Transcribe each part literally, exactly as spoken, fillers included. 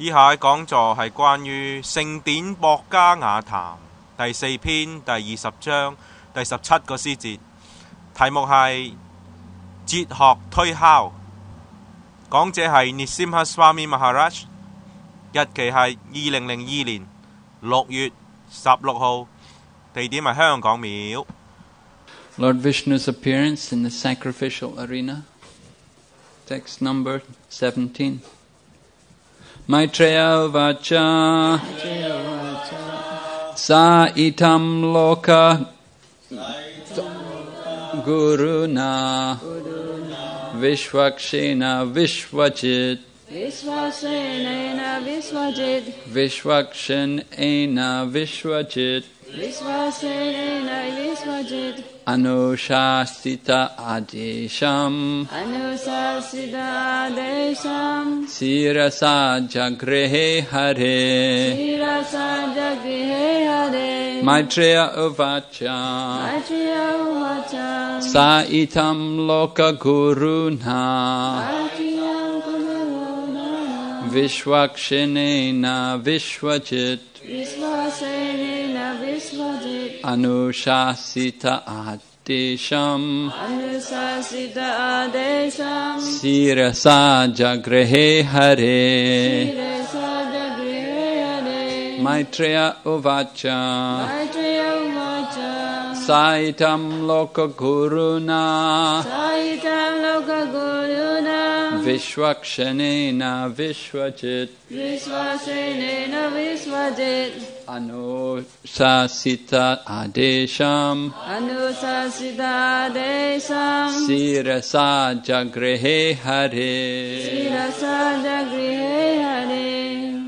以下嘅講座係關於聖典博加雅談第四篇第二十章第十七個詩節，題目係哲學推敲。講者係 Nrsimha Swami Maharaj， 日期係二零零二年六月十六號，地點係香港廟。 Lord Vishnu's appearance in the sacrificial arena. Text number seventeen. Maitreya Vacha Sa itam loka Guruna Vishwakshena Vishwajit Vishwasenena Vishwajit Vishwakshenena Vishwajit Vishwasenena Vishwajit Anushasita Adesham Anusasida Desham Sirasa Jagrehe Hare Sirasa Jagrihe Hare Maitreya Uvacha Maitreya Uvacha Sa itam loka guruna Maitreya Guruna Vishwakshenena Vishwajit Vishwasenena Vishwajit Anushasita Adesham Anusasida Adesham Sirasa Jagrehe Hare Sirasa Jagrihe Hare Maitreya Uvacha Maitreya Uvacha Saitam Loka Guruna Saitam Loka Guruna Vishwakshenena Vishwajit Vishwasenena Vishwajit Anusasita Adesham Anusasida Desham Sirasa Jagrehe Hare Sirasa Jagrihe Hare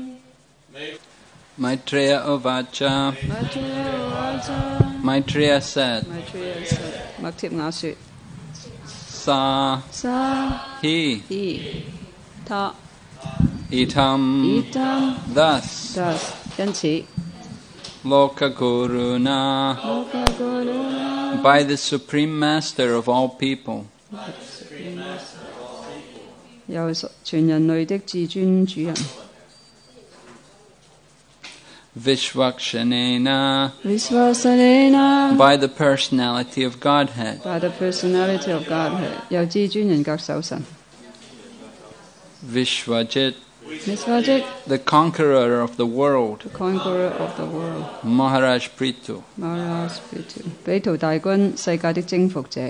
Maitreya Uvacha Maitreya Uvacha Maitreya said Maitreya said 麥貼雅說 Sa 沙 He 伊他 Itam 伊當 Thus thus 因此 Loka Guruna Loka Guruna by the Supreme Master of all people 由全人類的至尊主人 Vishwakshenena Vishwasenena by the personality of Godhead by the personality of Godhead 由至尊人格守神 Vishwajit Vishwajit the conqueror of the world the conqueror of the world Maharaj Prithu Maharaj Prithu 比圖大軍世界的征服者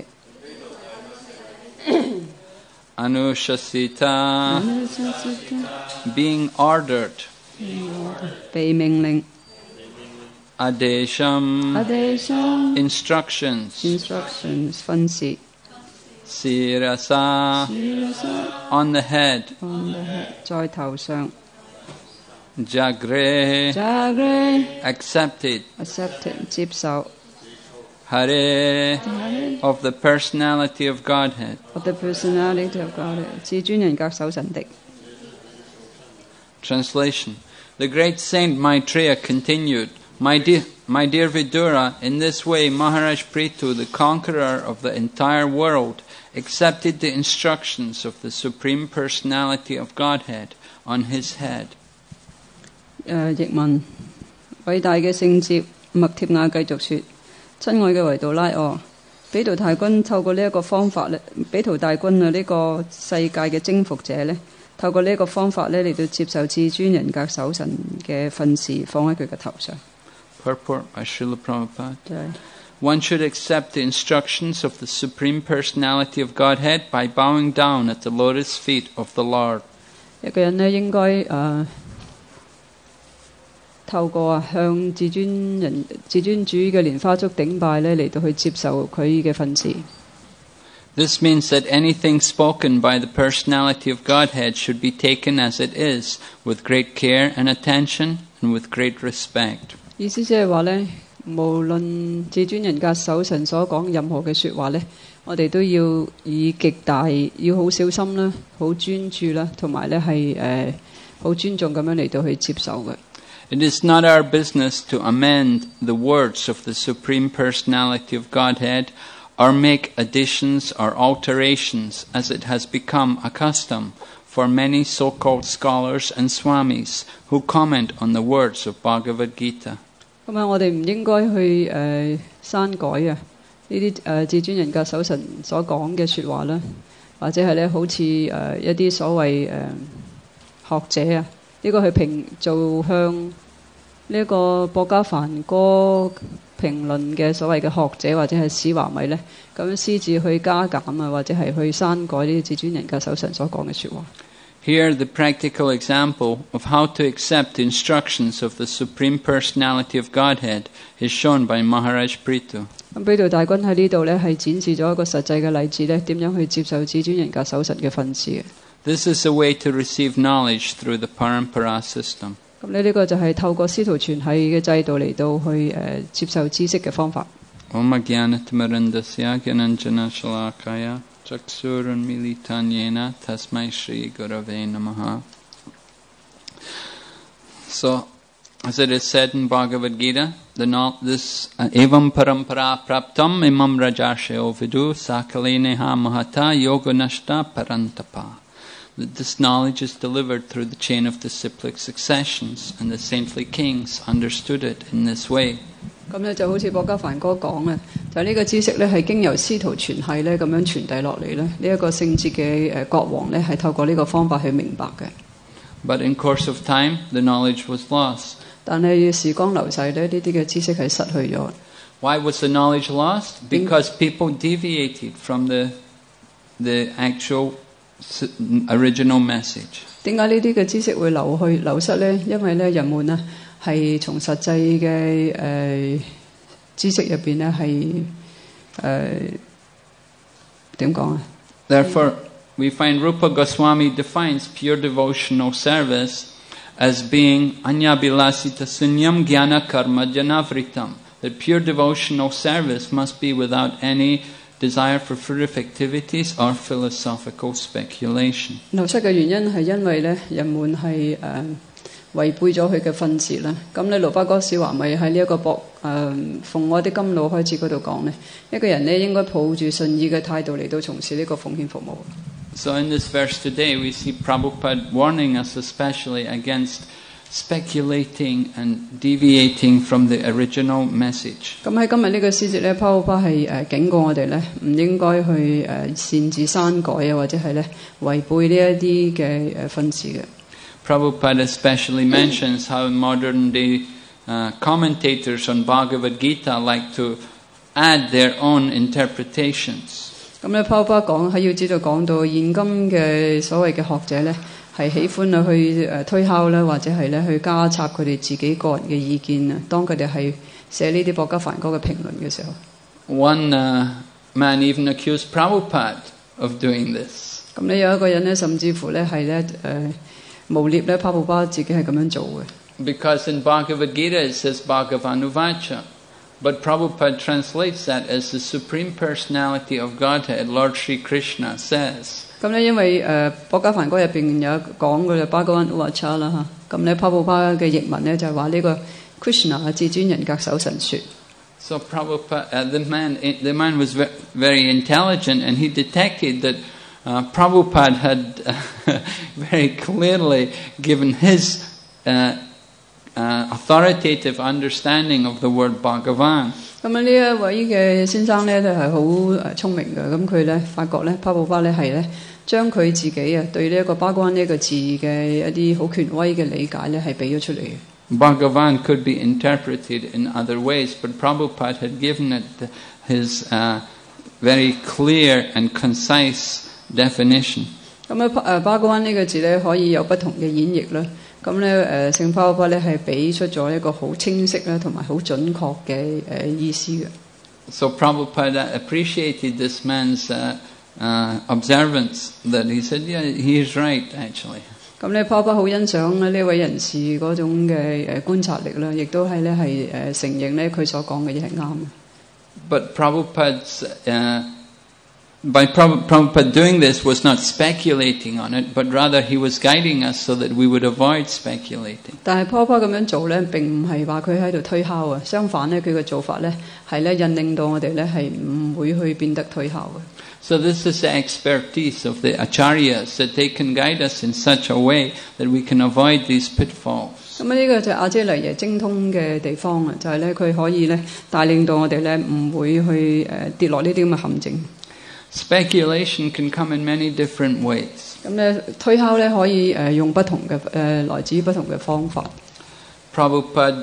Anushasita being ordered 被命令 Adesham Adesham instructions instructions 訓示 Sirasa on the head on the head 在頭上 Jagre Jagre accepted accepted 接受 Hare of the personality of Godhead of the personality of God 至尊人格守神的 Translation The great saint Maitreya continued, My dear, my dear Vidura, in this way Maharaj Prithu, the conqueror of the entire world, accepted the instructions of the Supreme Personality of Godhead on his head. 誒譯文偉大嘅聖哲麥貼雅繼續說：親愛嘅維杜拉哦，比圖大軍透過呢一個方法咧，比圖大軍啊呢個世界嘅征服者咧。透過呢一個方法咧，嚟到接受至尊人格守神嘅訓示，放喺佢嘅頭上。 Purport by Srila Prabhupada. One should accept the instructions of the Supreme Personality of Godhead by bowing down at the lotus feet of the Lord. 一個人咧應該誒、呃、透過啊向至尊人至尊主嘅蓮花足頂拜咧，嚟到去接受佢嘅訓示。 This means that anything spoken by the personality of Godhead should be taken as it is, with great care and attention, and with great respect. 意思即係話呢，無論至尊人格守神所講任何嘅說話呢，我哋都要以極大，要好小心啦，好專注啦，同埋呢係誒好尊重咁樣嚟到去接受嘅。 It is not our business to amend the words of the Supreme Personality of Godhead or make additions or alterations as it has become a custom for many so-called scholars and swamis who comment on the words of Bhagavad Gita. 咁啊，我哋唔應該去誒、呃、刪改啊呢啲誒至尊人格守神所講嘅説話啦，或者係咧好似誒、呃、一啲所謂誒、呃、學者啊，呢、這個去評做向呢一個博家梵歌評論嘅所謂嘅學者或者係史華米呢，咁樣私自去加減啊，或者係去刪改呢啲至尊人格守神所講嘅説話。 Here, the practical example of how to accept the instructions of the Supreme Personality of Godhead is shown by Maharaj Prithu. 咁比度大君喺呢度呢，係展示咗一個實際嘅例子呢，點樣去接受至尊人格守神嘅訓示嘅。 This is a way to receive knowledge through the Parampara system. 咁呢呢個就係透過師徒傳系嘅制度嚟到去誒、呃、接受知識嘅方法。 Om Jnanatimirandasya Gyananjana Shalakaya Chaksurunmilitanyena Tasmai Shri Gurave Namaha. So, as it is said in Bhagavad Gita, the no, this uh, evam parampara praptam imam rajarshayo vidu sakaleneha mahata yoganashta parantapa. That this knowledge is delivered through the chain of disciplic successions, and the saintly kings understood it in this way. 咁咧就好似博家梵哥講啊，就呢、是、個知識咧係經由師徒傳系咧咁樣傳遞落嚟咧，呢、這、一個聖節嘅誒國王咧係透過呢個方法去明白嘅。 But in course of time, the knowledge was lost. 但係時光流逝咧，呢啲嘅知識係失去咗。 Why was the knowledge lost? Because people deviated from the the actual original message. 點解呢啲嘅知識會流去流失咧？因為咧人們啊係從實際嘅誒、呃、知識入邊咧係誒點講啊 Therefore, we find Rupa Goswami defines pure devotional service as being anyabhilasita sunyam jnana karma janavritam. That pure devotional service must be without any desire for fruitive activities or philosophical speculation. 流失嘅原因係因為咧人們係誒違背咗佢嘅訓示啦。咁咧盧巴哥小華咪喺呢一個博誒奉我的甘露開始嗰度講咧，一個人咧應該抱住順意嘅態度嚟到從事呢個奉獻服務。 So in this verse today, we see Prabhupada warning us especially against speculating and deviating from the original message. 咁喺今日呢個詩節咧 ，Prabhupada 係誒警告我哋咧，唔應該去誒擅自刪改啊，或者係咧違背呢一啲嘅誒訓示嘅。 Prabhupada especially mentions how modern day uh, commentators on Bhagavad Gita like to add their own interpretations. 咁咧 Prabhupada 講喺要知道講到現今嘅所謂嘅學者咧，係喜歡啊去誒推敲啦，或者係咧去加插佢哋自己個人嘅意見啊。當佢哋係寫呢啲博家梵歌嘅評論嘅時候 ，One uh, man even accused Prabhupada of doing this. 咁咧有一個人咧，甚至乎咧係咧誒誣蔑咧 Prabhupada 自己係咁樣做嘅。 Because in Bhagavad Gita it says Bhagavanuvāca. But Prabhupada translates that as the Supreme Personality of Godhead, Lord Sri Krishna says. 咁咧，因為誒博家梵歌入邊有講嘅就巴哥溫烏華差啦嚇，咁咧 Prabhupada 嘅譯文咧就係話呢個 Krishna 至尊人格守神説。 So Prabhupada, uh, the man, the man was very intelligent, and he detected that uh, Prabhupada had uh, very clearly given his uh, uh, authoritative understanding of the word Bhagavan. 咁啊，呢一位嘅先生咧都係好誒聰明嘅，咁佢咧發覺咧 Prabhupada 咧係咧將佢自己啊對呢一個巴關呢一個字嘅一啲好權威嘅理解咧係俾咗出嚟嘅。 Bhagavan could be interpreted in other ways, but Prabhupada had given it his uh, very clear and concise definition. 咁咧誒巴關呢個字咧可以有不同嘅演繹啦。咁咧誒聖 Prabhupada 咧係俾出咗一個好清晰啦同埋好準確嘅誒意思嘅。 So Prabhupada appreciated this man's uh, uh, observance, that he said, yeah, he is right actually. 咁咧 Prabhupada 好欣賞呢位人士嗰種嘅誒觀察力啦，亦都係咧係誒承認咧佢所講嘅嘢係啱嘅。 But Prabhupada's uh, by Prabhu- Prabhupada doing this was not speculating on it, but rather he was guiding us so that we would avoid speculating. 但係 Papa 咁樣做咧，並唔係話佢喺度推敲啊，相反咧，佢嘅做法咧係咧引領到我哋咧係唔會去變得推敲嘅。 So this is the expertise of the acharyas, that they can guide us in such a way that we can avoid these pitfalls. 咁呢個就係阿姐黎爺精通嘅地方啊，就係咧佢可以咧帶領到我哋咧唔會去誒跌落呢啲咁嘅陷阱。 Speculation can come in many different ways. 咁咧推敲咧可以誒用不同嘅誒來自於不同嘅方法。 Prabhupada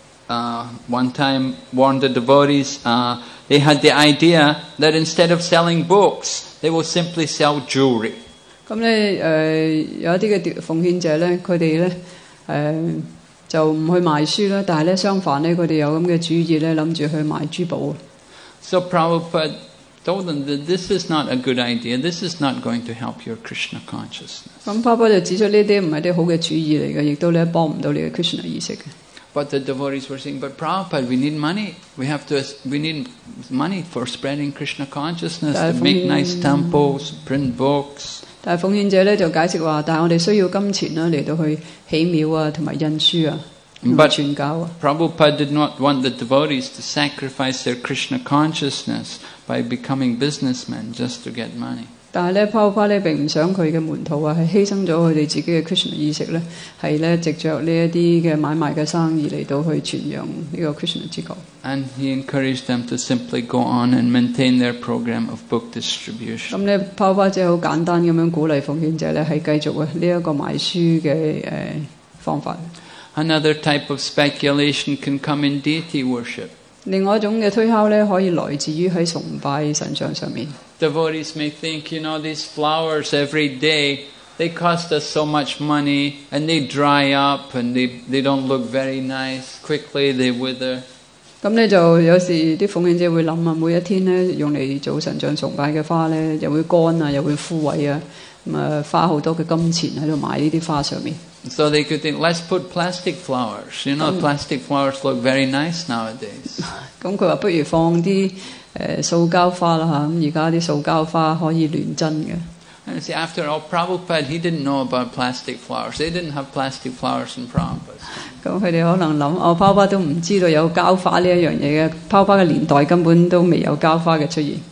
uh, one time warned the devotees, uh, they had the idea that instead of selling books, they will simply sell jewelry. 咁咧誒有一啲嘅奉獻者咧，佢哋咧誒就唔去賣書啦，但係咧相反咧，佢哋有咁嘅主意咧，諗住去賣珠寶。 So Prabhupada told them that this is not a good idea, this is not going to help your Krishna consciousness. 咁 Papa 就指出呢啲唔係啲好嘅主意嚟嘅，亦都咧幫唔到你嘅 Krishna 意識嘅。 But the devotees were saying, but Prabhupada, we need money. We have to, we need money for spreading Krishna consciousness, to make nice temples, print books. 但係奉獻者咧就解釋話，但係我哋需要金錢啦嚟到去起廟啊，同埋印書啊，同埋傳教啊。 Prabhupada did not want the devotees to sacrifice their Krishna consciousness by becoming businessmen just to get money. 但係咧 Prabhupada 咧並唔想佢嘅門徒啊係犧牲咗佢哋自己嘅 Krishna 意識咧，係咧藉着呢一啲嘅買賣嘅生意嚟到去傳揚呢個 Krishna 之覺。 And he encouraged them to simply go on and maintain their program of book distribution. 咁咧 Prabhupada 即係好簡單咁樣鼓勵奉獻者咧係繼續啊呢一個賣書嘅誒方法。 Another type of speculation can come in deity worship. 另外一種嘅推敲咧，可以來自於喺崇拜神像上面。 Devotees may think, you know, these flowers every day, they cost us so much money, and they dry up, and they, they don't look very nice. Quickly they wither. 咁咧就有時啲奉獻者會諗啊，每一天咧用嚟做神像崇拜嘅花咧，又會乾啊，又會枯萎啊，咁啊花好多嘅金錢喺度買呢啲花上面。 So they could think, let's put plastic flowers. You know, plastic flowers look very nice nowadays. 咁佢話不如放啲誒塑膠花啦嚇，咁而家啲塑膠花可以亂真嘅。 And see, after all, Prabhupada, he didn't know about plastic flowers. They didn't have plastic flowers in Prabhupada. 咁佢哋可能諗，哦，Prabhupada都唔知道有膠花呢一樣嘢嘅，Prabhupada嘅年代根本都未有膠花嘅出現。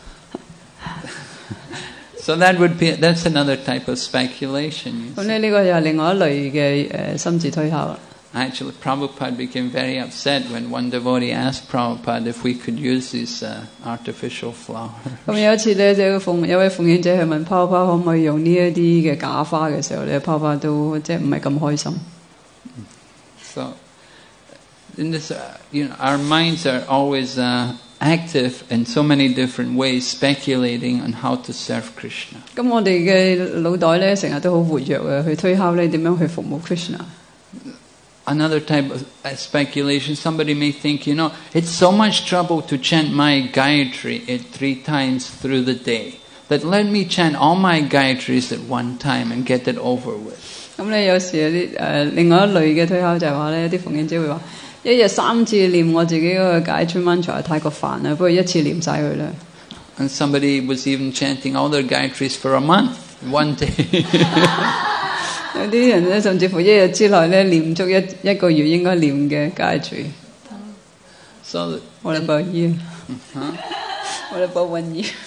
So that would be, that's another type of speculation. 咁咧呢個又係另外一類嘅誒心智推敲啦。 Actually, Prabhupada became very upset when one devotee asked Prabhupada if we could use these uh, artificial flowers. 咁有一次咧，就奉有位奉獻者去問 Prabhupada 可唔可以用呢一啲嘅假花嘅時候咧 ，Prabhupada 都即係唔係咁開心。 So, in this, uh, you know, our minds are always uh, active in so many different ways, speculating on how to serve Krishna. 咁我哋嘅腦袋咧，成日都好活躍嘅，去推敲咧點樣去服務 Krishna。 Another type of speculation, somebody may think, you know, it's so much trouble to chant my Gayatri at three times through the day, that let me chant all my Gayatris at one time and get it over with. 咁咧有時有啲誒另外一類嘅推敲就係話咧，啲奉獻者會話一日三次念我自己嗰個 Gayatri mantra 太過煩啦，不如一次念晒佢啦。 And somebody was even chanting all their Gayatris for a month, one day. 有啲人咧，甚至乎一日之內咧念足一一個月應該念嘅戒除。 So 我哋報醫，我哋報瘟疫，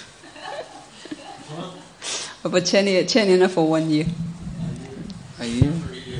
我報千年千年的佛瘟疫。 a year.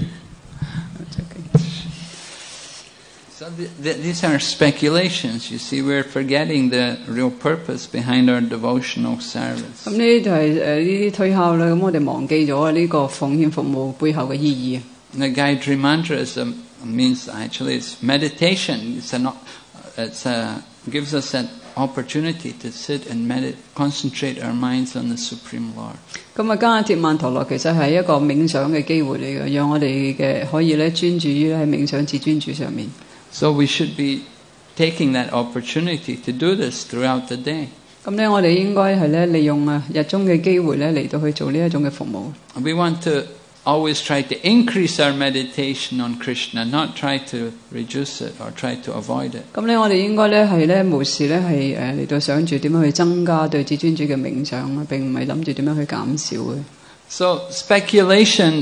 So th- th- these are speculations. You see, we're forgetting the real purpose behind our devotional service. 咁呢就係誒呢啲推敲啦。咁我哋忘記咗呢個奉獻服務背後嘅意義。 The Gayatri Mantra is a, means actually it's meditation. It's an, it's a, gives us an opportunity to sit and medit, concentrate our minds on the Supreme Lord. 咁啊，加鐵曼陀羅其實係一個冥想嘅機會嚟嘅，讓我哋嘅可以咧專注於喺冥想至專注上面。 So we should be taking that opportunity to do this throughout the day. 咁咧，我哋應該係咧利用啊日中嘅機會咧嚟到去做呢一種嘅服務。 We want to always try to increase our meditation on Krishna, not try to reduce it or try to avoid it. 咁咧，我哋應該咧係咧無時咧係誒嚟到想住點樣去增加對至尊主嘅冥想啊，並唔係諗住點樣去減少嘅。 So speculation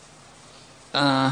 uh,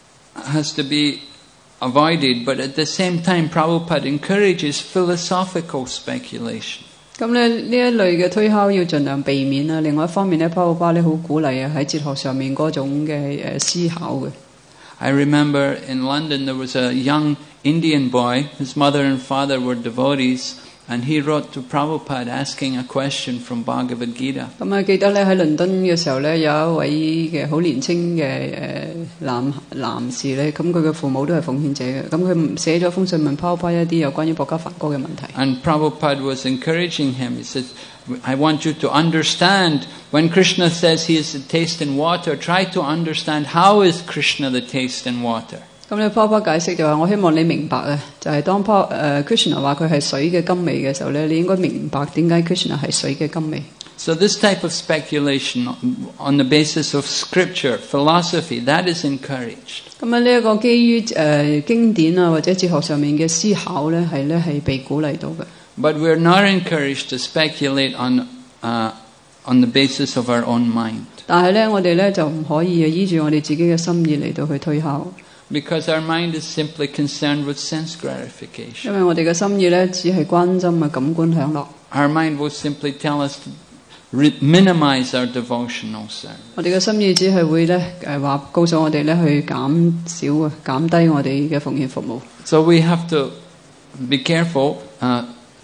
has to be avoided, but at the same time, Prabhupada encourages philosophical speculation. 咁咧呢一類嘅推敲要盡量避免啦。另外一方面咧，巴布巴咧好鼓勵啊喺哲學上面嗰種嘅誒思考嘅。 I remember in London there was a young Indian boy. His mother and father were devotees, and he wrote to Prabhupada asking a question from Bhagavad Gita. 咁啊，記得咧喺倫敦嘅時候咧，有一位嘅好年青嘅誒男男士咧，咁佢嘅父母都係奉獻者嘅，咁佢寫咗封信問巴布巴一啲有關於薄伽梵歌嘅問題。 And Prabhupada was encouraging him. He said, I want you to understand when Krishna says he is the taste and water, try to understand how is Krishna the taste and water. 咁咧，巴巴解釋就話：我希望你明白啊，就係、是、當巴誒 Krishna 話佢係水嘅甘味嘅時候咧，你應該明白點解 Krishna 係水嘅甘味。 So this type of speculation on the basis of scripture, philosophy, that is encouraged. 咁啊，呢一個基於誒、呃、經典啊或者哲學上面嘅思考咧，係咧係被鼓勵到嘅。 But we're not encouraged to speculate on uh, on the basis of our own mind. 但係咧，我哋咧就唔可以啊依住我哋自己嘅心意嚟到去推敲。 Because our mind is simply concerned with sense gratification. 因為我哋嘅心意咧，只係關心啊感官享樂。 Our mind will simply tell us to re- minimize our devotional service. 我哋嘅心意只係會咧誒話告訴我哋咧去減少啊減低我哋嘅奉獻服務。 So we have to be careful, uh,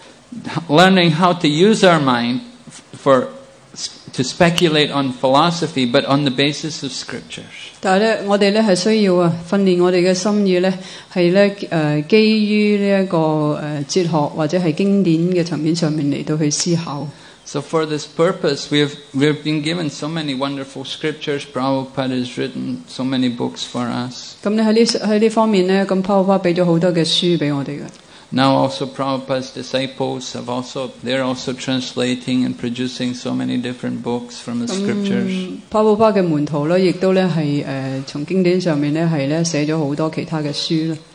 learning how to use our mind for to speculate on philosophy, but on the basis of scriptures. 但係咧，我哋咧係需要啊訓練我哋嘅心意咧，係咧誒基於呢一個誒哲學或者係經典嘅層面上面嚟到去思考。 So for this purpose, we have we have been given so many wonderful scriptures. Prabhupada has written so many books for us. 咁咧喺呢喺呢方面咧，咁巴布巴俾咗好多嘅書俾我哋嘅。 Now also Prabhupada's disciples have also they're also translating and producing so many different books from the scriptures. 巴布巴嘅門徒咧，亦都咧係誒從經典上面咧係咧寫咗好多其他嘅書啦。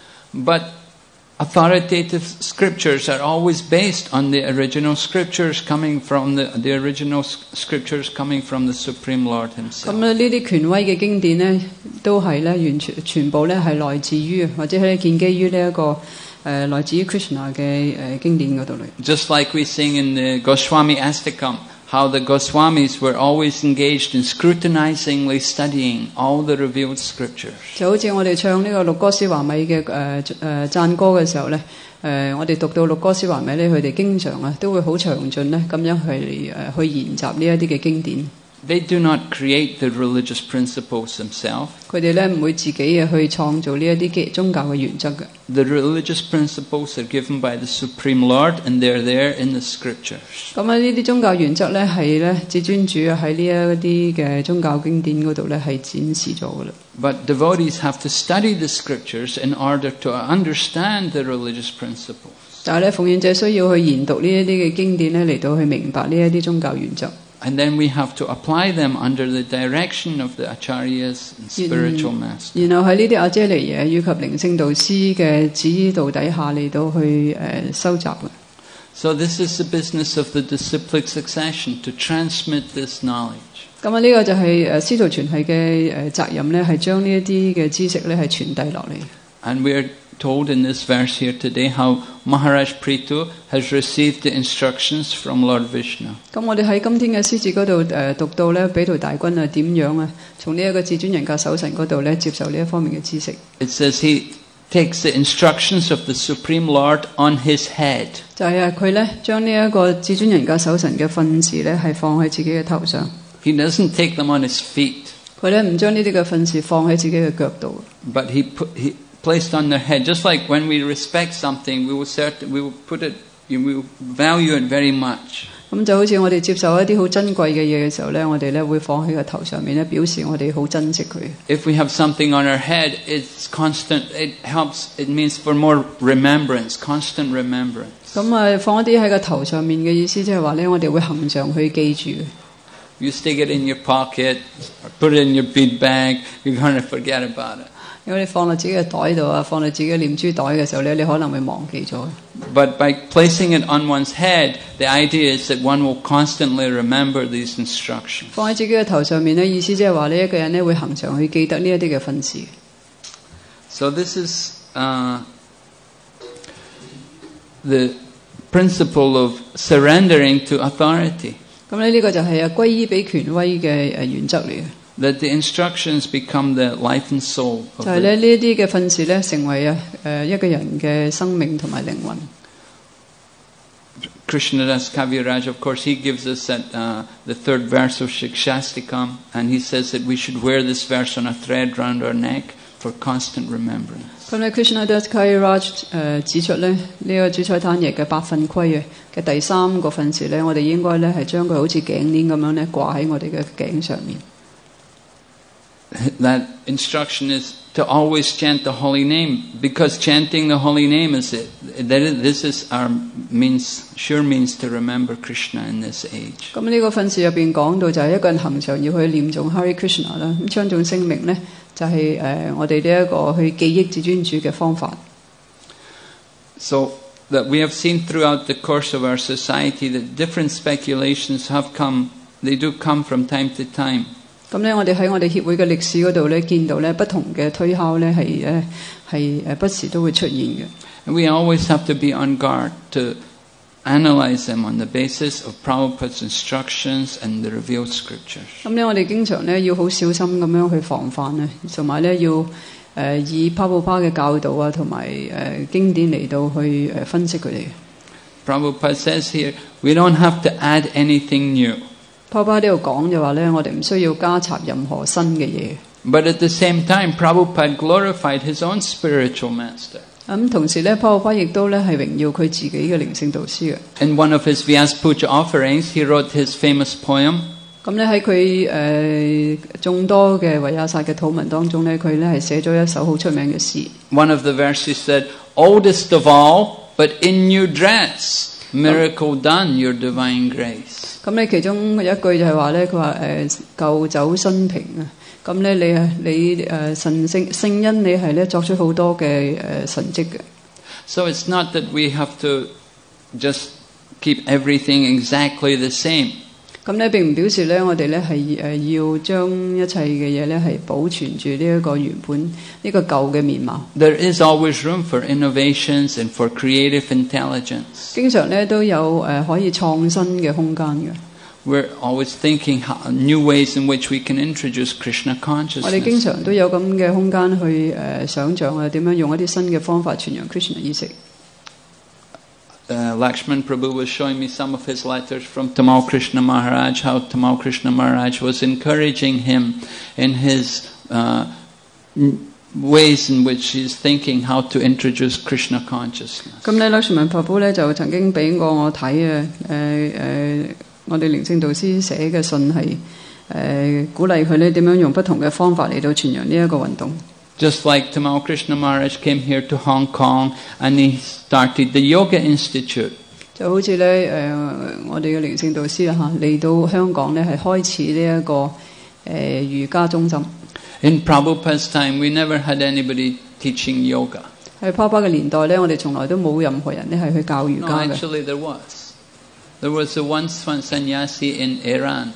But authoritative scriptures are always based on the original scriptures coming from the the original scriptures coming from the Supreme Lord Himself. 咁咧呢啲權威嘅經典咧，都係咧完全全部咧係來自於或者係建基於呢一個。誒來自於 Krishna 嘅誒經典嗰度嚟。 Just like we sing in the Goswami Astakam, how the Goswamis were always engaged in scrutinizingly studying all the revealed scriptures. 就好似我哋唱呢個六哥斯華米嘅誒誒讚歌嘅時候咧，誒、呃、我哋讀到六哥斯華米咧，佢哋經常啊都會好詳盡咧咁樣去誒、呃、去研習呢一啲嘅經典。 They do not create the religious principles themselves. 佢哋咧唔會自己啊去創造呢一啲嘅宗教嘅原則嘅。 The religious principles are given by the Supreme Lord, and they're there in the scriptures. 咁啊，呢啲宗教原則咧係咧至尊主啊喺呢一啲嘅宗教經典嗰度咧係展示咗嘅啦。 But devotees have to study the scriptures in order to understand the religious principles. 但係咧，奉獻者需要去研讀呢一啲嘅經典咧，嚟到去明白呢一啲宗教原則。 And then we have to apply them under the direction of the acharyas and spiritual masters. 然後喺呢啲阿姐尼耶以及靈性導師嘅指導底下嚟到去誒收集嘅。 So this is the business of the disciplic succession, to transmit this knowledge. 咁啊，呢個就係誒師徒傳系嘅誒責任咧，係將呢一啲嘅知識咧係傳遞落嚟。 And we are told in this verse here today how Maharaj Prithu has received the instructions from Lord Vishnu. 咁我哋喺今天嘅詩節嗰度誒讀到咧，比圖大君啊點樣啊，從呢一個至尊人格守神嗰度咧接受呢一方面嘅知識。 It says he takes the instructions of the Supreme Lord on his head. 就係啊，佢咧將呢一個至尊人格守神嘅訓示咧係放喺自己嘅頭上。 He doesn't take them on his feet. 佢咧唔將呢啲嘅訓示放喺自己嘅腳度。 But he put he placed on their head, just like when we respect something, we will cert- we will put it, we will value it very much. 咁就好似我哋接受一啲好珍貴嘅嘢嘅時候咧，我哋咧會放喺個頭上面咧，表示我哋好珍惜佢。 If we have something on our head, it's constant. It helps. It means for more remembrance, constant remembrance. 咁啊，放一啲喺個頭上面嘅意思，即係話咧，我哋會恒常去記住。 You stick it in your pocket, or put it in your bead bag, you're going to forget about it. 如果你放落自己嘅袋度啊，放落自己嘅念珠袋嘅時候咧，你可能會忘記咗。 But by placing it on one's head, the idea is that one will constantly remember these instructions. 放喺自己嘅頭上面咧，意思即係話呢一個人咧會恒常去記得呢一啲嘅訓示。 So this is uh, the principle of surrendering to authority. 咁咧呢個就係啊歸依俾權威嘅誒原則嚟嘅。 That the instructions become the life and soul of 就係咧呢一啲嘅訓示咧，成為啊誒一個人嘅生命同埋靈魂。 Krishnadas Kaviraj, of course, he gives us that uh, the third verse of Shikshastikam, and he says that we should wear this verse on a thread round our neck for constant remembrance. 咁咧 Krishnadas Kaviraj 誒指出咧呢、這個主菜單譯嘅八訓規啊嘅第三個訓示咧，我哋應該咧係將佢好似頸鏈咁樣咧掛喺我哋嘅頸上面。 That instruction is to always chant the holy name, because chanting the holy name is it. That is, this is our means, sure means to remember Krishna in this age. 咁呢個訓示入邊講到就係一個人恒常要去念誦 Hare Krishna 啦，咁唱誦聲明咧就係、是、誒、呃、我哋呢一個去記憶至尊主嘅方法。 So that we have seen throughout the course of our society that different speculations have come, they do come from time to time. 咁咧，我哋喺我哋協會嘅歷史嗰度咧，見到咧不同嘅推敲咧係誒係誒不時都會出現嘅。 And we always have to be on guard to analyze them on the basis of Prabhupada's instructions and the revealed scriptures. 咁咧，我哋經常咧要好小心咁樣去防範啊，同埋咧要誒、呃、以 Prabhupada 嘅教導啊，同埋誒經典嚟到去誒分析佢哋。 Prabhupada says here, we don't have to add anything new. Prabhupada 呢度講就話咧，我哋唔需要加插任何新嘅嘢。 But at the same time, Prabhupada glorified his own spiritual master. 咁同時咧，Prabhupada亦都咧係榮耀佢自己嘅靈性導師嘅。 In one of his Vyaspuja offerings, he wrote his famous poem. 咁咧喺佢誒眾多嘅維亞薩嘅禱文當中咧，佢咧係寫咗一首好出名嘅詩。 One of the verses said, "Oldest of all, but in new dress, miracle done, your divine grace." 咁咧其中有一句就係話咧，佢話誒舊酒新瓶啊，咁咧你啊你誒神聖聖恩你係咧作出好多嘅誒神蹟嘅。So it's not that we have to just keep everything exactly the same. 咁咧並唔表示咧我哋咧係誒要將一切嘅嘢咧係保存住呢一個原本呢個舊嘅面貌。There is always room for innovations and for creative intelligence. 經常咧都有誒可以創新嘅空間嘅。We're always thinking how, new ways in which we can introduce Krishna consciousness. 我哋經常都有咁嘅空間去誒想像啊點樣用一啲新嘅方法傳揚 Krishna 意識。Uh, Lakshman Prabhu was showing me some of his letters from Tamal Krishna Maharaj, how Tamal Krishna Maharaj was encouraging him in his uh, ways in which he's thinking how to introduce Krishna consciousness. 咁咧，Lakshman Prabhu咧就曾經俾過我睇啊，誒誒，我哋靈性導師寫嘅信係誒鼓勵佢咧點樣用不同嘅方法嚟到傳揚呢一個運動。Just like Tamal Krishna Maharaj came here to Hong Kong and he started the Yoga Institute. 就好似咧誒，我哋嘅靈性導師啦嚇嚟到香港咧係開始呢一個誒瑜伽中心。In Prabhupada's time, we never had anybody teaching yoga. 喺 Prabhupada 嘅年代咧，我哋從來都冇任何人咧係去教瑜伽嘅。No, actually, there was. There was a one sannyasi in Iran.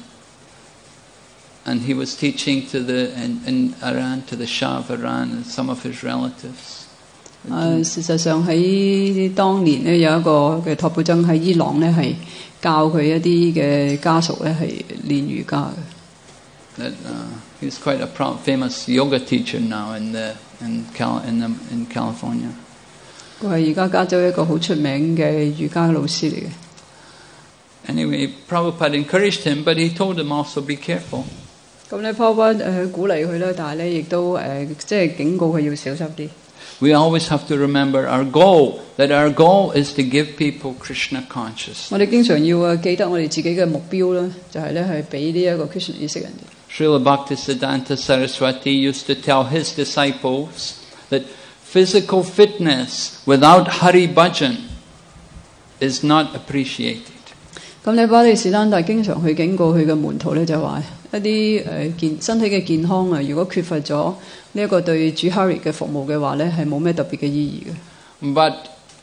And he was teaching to the in, in Iran to the Shah of Iran and some of his relatives. 誒，事實上喺當年咧有一個嘅托缽僧喺伊朗咧係教佢一啲嘅家屬咧係練瑜伽嘅。That uh, he's quite a pro- famous yoga teacher now in the in Cal in the, in California. 佢係而家加州一個好出名嘅瑜伽老師嚟嘅。Anyway, Prabhupada encouraged him, but he told him also be careful. 咁咧 Prabhupada 誒鼓勵佢啦，但係咧亦都誒即係警告佢要小心啲。We always have to remember our goal, that our goal is to give people Krishna consciousness. 我哋經常要啊記得我哋自己嘅目標啦，就係咧係俾呢一個 Krishna 意識人哋。Srila Bhaktisiddhanta Saraswati used to tell his disciples that physical fitness without Hari Bhajan is not appreciated. 咁呢，巴利士丹大經常去警告佢嘅門徒咧，就話一啲誒健身體嘅健康啊，如果缺乏咗呢一個對主 Hari 嘅服務嘅話咧，係冇咩特別嘅意義嘅。 But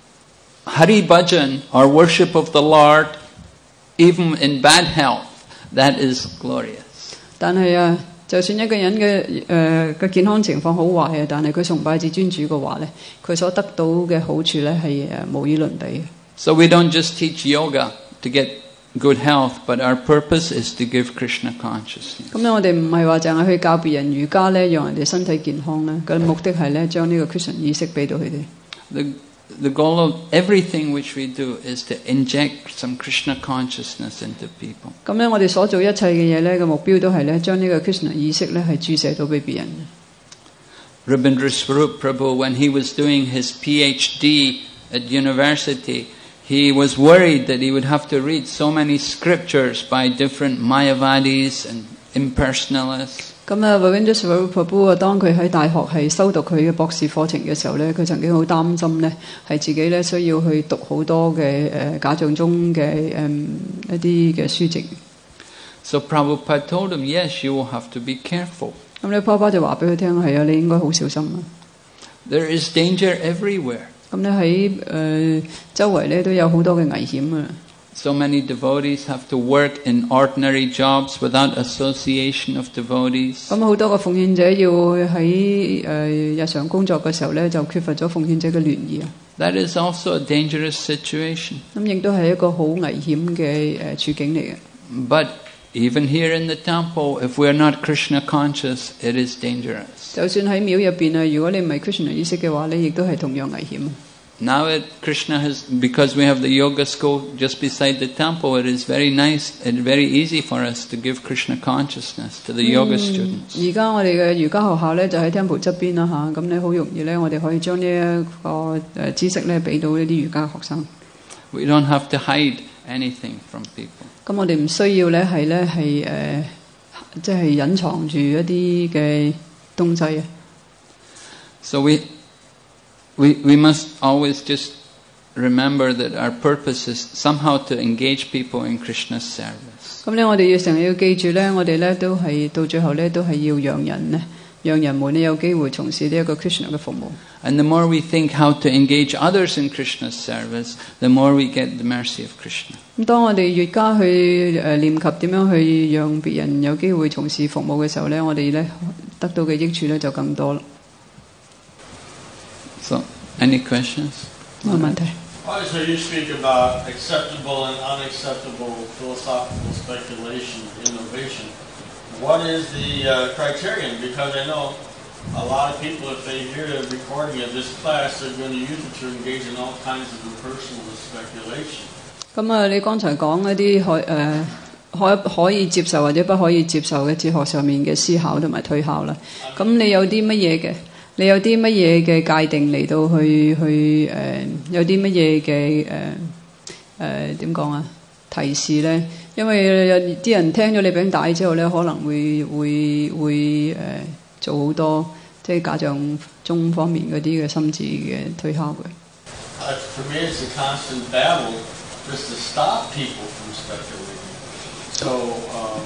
Hari Bhajan, or worship of the Lord, even in bad health, that is glorious. 但係啊，就算一個人嘅誒嘅健康情況好壞啊，但係佢崇拜至尊主嘅話咧，佢所得到嘅好處咧係誒無與倫比嘅。 So we don't just teach yoga to get good health, but our purpose is to give Krishna consciousness. 咁咧，我哋唔係話淨係去教別人瑜伽咧，讓人哋身體健康咧，個目的係咧將呢個 Krishna 意識俾到佢哋。 The the goal of everything which we do is to inject some Krishna consciousness into people. 咁咧，我哋所做一切嘅嘢咧，個目標都係咧將呢個 Krishna 意識咧係注射到俾別人。 Rabindra Swarup Prabhu, when he was doing his PhD at university, he was worried that he would have to read so many scriptures by different Mayavadis and impersonalists. 咁啊 Rabindra Swarup Prabhu 啊，當佢喺大學係修讀佢嘅博士課程嘅時候咧，佢曾經好擔心咧，係自己咧需要去讀好多嘅誒假象中嘅誒一啲嘅書籍。 So Prabhupada told him, yes, you will have to be careful. 咁咧，爸爸就話俾佢聽係啊，你應該好小心啊。 There is danger everywhere. 咁咧喺誒周圍咧都有好多嘅危險啊。 So many devotees have to work in ordinary jobs without association of devotees. 咁好多個奉獻者要喺誒日常工作嘅時候咧，就缺乏咗奉獻者嘅聯誼啊。 That is also a dangerous situation. 咁亦都係一個好危險嘅誒處境嚟嘅。 But even here in the temple, if we are not Krishna conscious, it is dangerous. 就算喺廟入邊啊，如果你唔係 Krishna 意識嘅話咧，亦都係同樣危險。 Now it, Krishna has, because we have the yoga school just beside the temple, it is very nice and very easy for us to give Krishna consciousness to the yoga students. 而家我哋嘅瑜伽學校咧就喺 temple 側邊啦嚇，咁咧好容易咧，我哋可以將呢一個誒知識咧俾到呢啲瑜伽學生。 We don't have to hide anything from people. 咁我哋唔需要咧係咧係誒，即係隱藏住一啲嘅東西啊。 So we. We, we must always just remember that our purpose is somehow to engage people in Krishna's service. 咁咧，我哋要成日要記住咧，我哋咧都係到最後咧都係要讓人咧，讓人們咧有機會從事呢一個 Krishna 嘅服務。 And the more we think how to engage others in Krishna's service, the more we get the mercy of Krishna. 咁當我哋越加去誒念及點樣去讓別人有機會從事服務嘅時候咧，我哋咧得到嘅益處咧就更多啦。 So, any questions? 冇問題。 So you speak about acceptable and unacceptable philosophical speculation, innovation. What is the uh, criterion? Because I know a lot of people, if they hear a recording of this class, they're going to use it to engage in all kinds of impersonalist speculation. 咁啊，你剛才講一啲可誒可可以接受或者不可以接受嘅哲學上面嘅思考同埋推敲啦。咁你有啲乜嘢嘅？你有啲乜嘢嘅界定嚟到去去誒、呃？有啲乜嘢嘅誒誒點講啊？提示咧，因為有啲人聽咗你餅帶之後咧，可能會會會誒、呃、做好多即係假象中方面嗰啲嘅心智嘅推敲嘅。 Uh, for me, it's a constant battle just to stop people from speculating. So, um,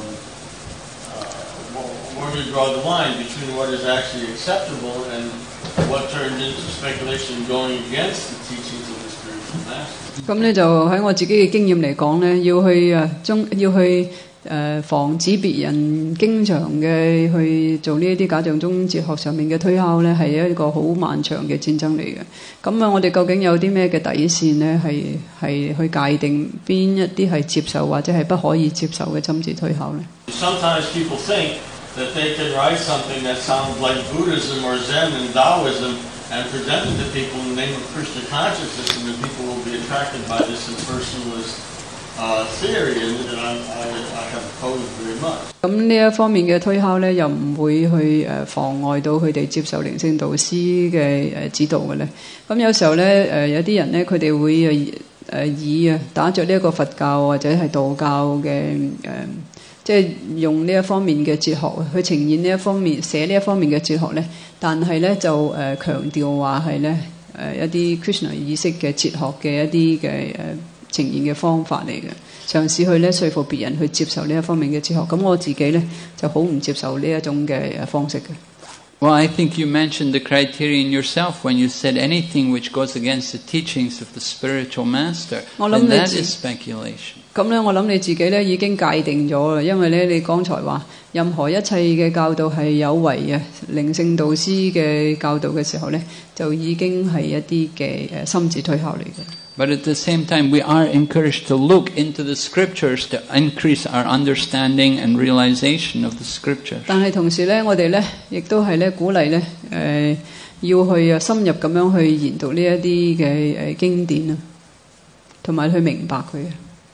uh, where do you draw the line between what is actually acceptable and what turns into speculation going against the teachings of the spiritual master? 咁咧就喺我自己嘅經驗嚟講咧，要去啊中要去誒、呃、防止別人經常嘅去做呢一啲假象中哲學上面嘅推敲咧，係一個好漫長嘅戰爭嚟嘅。咁啊，我哋究竟有啲咩嘅底線咧？係係去界定邊一啲係接受或者係不可以接受嘅針字推敲咧 ？Sometimes people think that they can write something that sounds like Buddhism or Zen and Taoism and present it to people in the name of Krishna consciousness, and the people will be attracted by this impersonalist uh, theory, and, and I, I, I have opposed very much. 咁呢一方面嘅推敲咧，又唔會去誒妨礙到佢哋接受靈性導師嘅誒指導嘅咧。咁有時候咧誒有啲人咧，佢哋會誒誒以啊打着呢一個佛教或者係道教嘅誒。呃即係用呢一方面嘅哲學去呈現呢一方面寫呢一方面嘅哲學咧，但係咧就誒、呃、強調話係咧誒一啲 Krishna 意識嘅哲學嘅一啲嘅誒呈現嘅方法嚟嘅。 嘗試去咧說服別人去接受呢一方面嘅哲學。咁我自己咧就好唔接受呢一種嘅誒方式嘅。 Well, I think you mentioned the criterion yourself when you said anything which goes against the teachings of the spiritual master. And that is speculation. 咁咧，我諗你自己咧已經界定咗啦，因為咧你剛才話任何一切嘅教導係有違嘅靈性導師嘅教導嘅時候咧，就已經係一啲嘅誒心智推敲嚟嘅。 But at the same time, we are encouraged to look into the scriptures to increase our understanding and realization of the scriptures. 但係同時咧，我哋咧亦都係咧鼓勵咧誒要去啊深入咁樣去研讀呢一啲嘅誒經典啊，同埋去明白佢。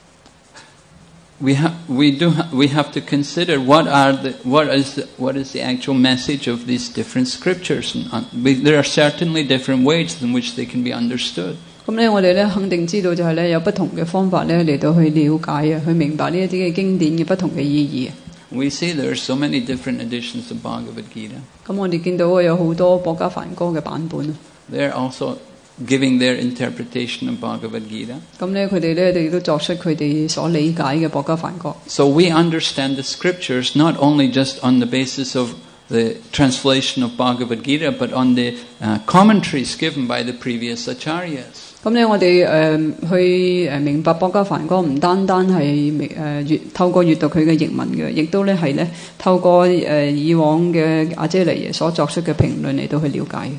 We have we do ha- we have to consider what are the what is the, what is the actual message of these different scriptures, and uh, we, there are certainly different ways in which they can be understood. 咁咧，我哋咧肯定知道就係咧有不同嘅方法咧嚟到去了解啊，去明白呢一啲嘅經典嘅不同嘅意義。 We see there are so many different editions of Bhagavad Gita. 咁我哋見到有好多博家梵歌嘅版本啊。 They are also giving their interpretation of Bhagavad Gita. 咁咧，佢哋咧亦都作出佢哋所理解嘅博家梵歌。 So we understand the scriptures not only just on the basis of the translation of Bhagavad Gita, but on the uh, commentaries given by the previous acharyas. 咁咧，我哋誒、呃、去誒明白博家梵歌，唔單單係誒閱透過閱讀佢嘅譯文嘅，亦都咧係咧透過誒、呃、以往嘅阿姐尼耶所作出嘅評論嚟到去了解嘅。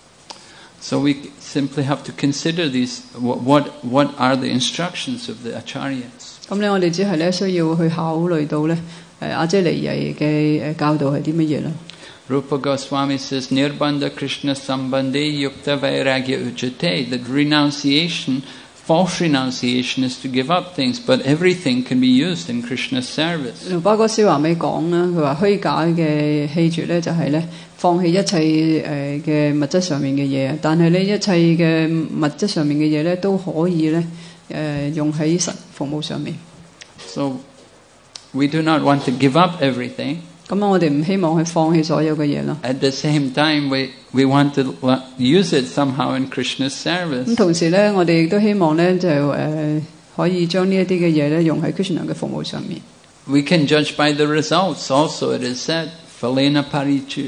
So we simply have to consider these. What what are the instructions of the acharyas? 咁咧，我哋只係咧需要去考慮到咧誒阿姐尼耶嘅誒教導係啲乜嘢啦。 Rupa Goswami says, Nirbandha Krishna Sambandhe Yukta Vairagya Ujjate, that renunciation, false renunciation is to give up things, but everything can be used in Krishna's service. 盧巴哥蕭華美講啦，佢話虛假嘅棄絕咧就係咧放棄一切誒嘅物質上面嘅嘢，但係呢一切嘅物質上面嘅嘢咧都可以咧誒用喺神服務上面。 So we do not want to give up everything. 咁啊，我哋唔希望去放棄所有嘅嘢啦。 At the same time, we we want to use it somehow in Krishna's service. 咁同時咧，我哋亦都希望咧就誒、呃、可以將呢一啲嘅嘢咧用喺 Krishna 嘅服務上面。 We can judge by the results. Also, it is said, "Phalena parichate,"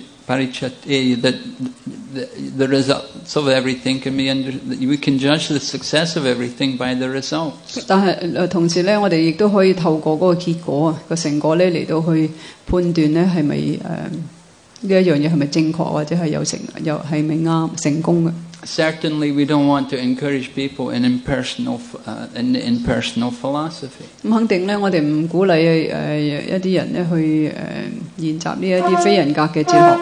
that the, the results of everything can be under. We can judge the success of everything by the results. 但係誒同時咧，我哋亦都可以透過嗰個結果啊個成果咧嚟到去判斷咧係咪誒呢一樣嘢係咪正確或者係有成有係咪啱成功嘅。 Certainly, we don't want to encourage people in impersonal uh, in impersonal philosophy. 咁肯定咧，我哋唔鼓勵誒、呃、一啲人咧去誒、呃、研習呢一啲非人格嘅哲學。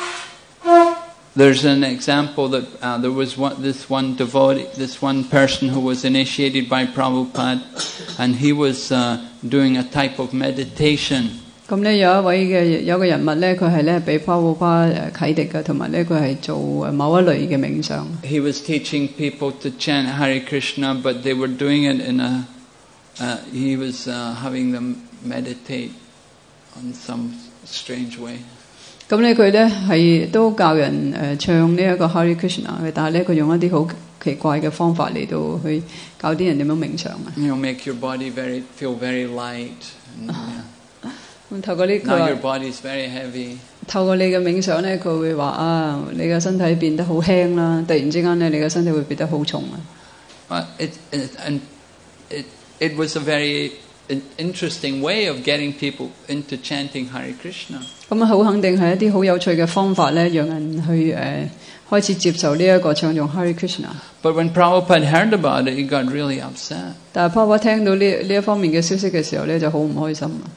There's an example that uh, there was one, this one devotee, this one person who was initiated by Prabhupada, and he was uh, doing a type of meditation. 咁咧有一位嘅有個人物咧，佢係咧俾巴布巴誒啟迪嘅，同埋咧佢係做某一類嘅冥想。 He was teaching people to chant Hare Krishna, but they were doing it in a. Uh, he was uh, having them meditate on some strange way. 咁咧佢咧係都教人誒唱呢一個 Hare Krishna 嘅，但係咧佢用一啲好奇怪嘅方法嚟到去教啲人點樣冥想啊。 You know, make your body very feel very light. And, yeah. 咁透過呢個 Now your body is very heavy. 透過你嘅冥想咧，佢會話啊，你嘅身體變得好輕啦，突然之間咧，你嘅身體會變得好重啊。 But it, it and it it was a very interesting way of getting people into chanting Hare Krishna. 咁啊，好肯定係一啲好有趣嘅方法咧，讓人去誒、呃、開始接受呢一個唱誦 Hare Krishna。 But when Prabhupada heard about it, he got really upset. 但係 Prabhupada 聽到呢呢一方面嘅消息嘅時候咧，就好唔開心啊。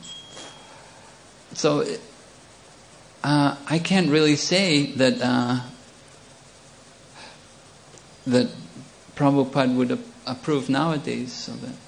So uh, I can't really say that uh, that Prabhupada would approve nowadays of it.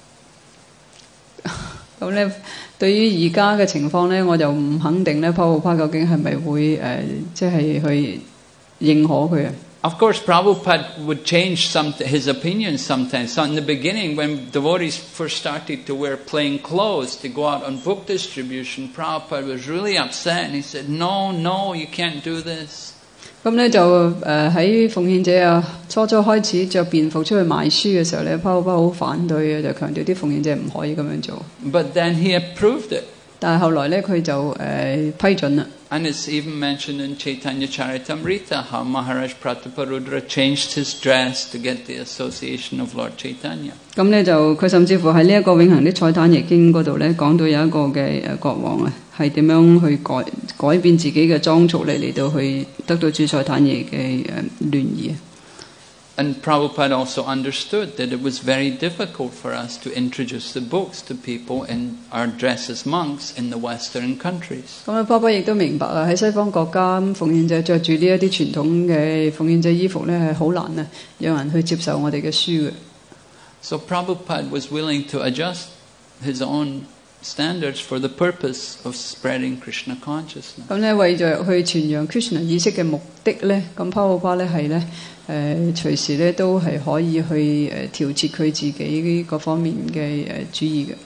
咁咧，對於而家嘅情況咧，我就唔肯定咧，Prabhupada究竟係咪會誒，即係去認可佢啊？ Of course, Prabhupada would change some his opinion sometimes. So in the beginning, when devotees first started to wear plain clothes to go out on book distribution, Prabhupada was really upset and he said, "No, no, you can't do this." 咁咧就誒喺奉獻者啊初初開始着便服出去賣書嘅時候咧，包包好反對嘅，就強調啲奉獻者唔可以咁樣做。 But then he approved it. 但係後來咧，佢就誒、呃、批准啦。 And it's even mentioned in Chaitanya Charitamrita how Maharaj Prataparudra changed his dress to get the association of Lord Chaitanya. 咁咧就佢甚至乎喺呢一個永恆的彩蛋譯經嗰度咧，講到有一個嘅誒國王啊，係點樣去改改變自己嘅裝束嚟嚟到去得到主彩蛋爺嘅誒聯誼啊。 And Prabhupada also understood that it was very difficult for us to introduce the books to people in our dress as monks in the Western countries. 咁啊，爸爸亦都明白啊，喺西方國家咁奉獻者着住呢一啲傳統嘅奉獻者衣服咧，係好難啊，讓人去接受我哋嘅書嘅。 So Prabhupada was willing to adjust his own standards for the purpose of spreading Krishna consciousness. 咁咧為咗去傳揚 Krishna 意識嘅目的咧，咁 Prabhupada 咧係咧誒隨時咧都係可以去誒調節佢自己各方面嘅誒主意嘅。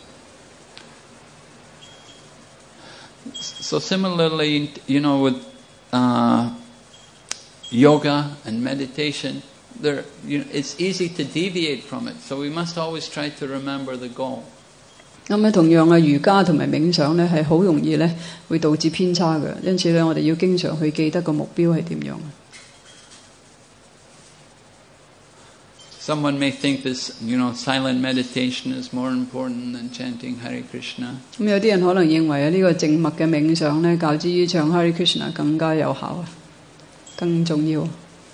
So similarly, you know, with uh, yoga and meditation, there, you know, it's easy to deviate from it. So we must always try to remember the goal. 咁咧同樣啊，瑜伽同埋冥想咧係好容易咧會導致偏差嘅，因此咧我哋要經常去記得個目標係點樣。 Someone may think this, you know, silent meditation is more important than chanting Hare Krishna. 咁有啲人可能認為啊，呢個靜默嘅冥想咧，較之於唱 Hare Krishna 更加有效啊，更重要。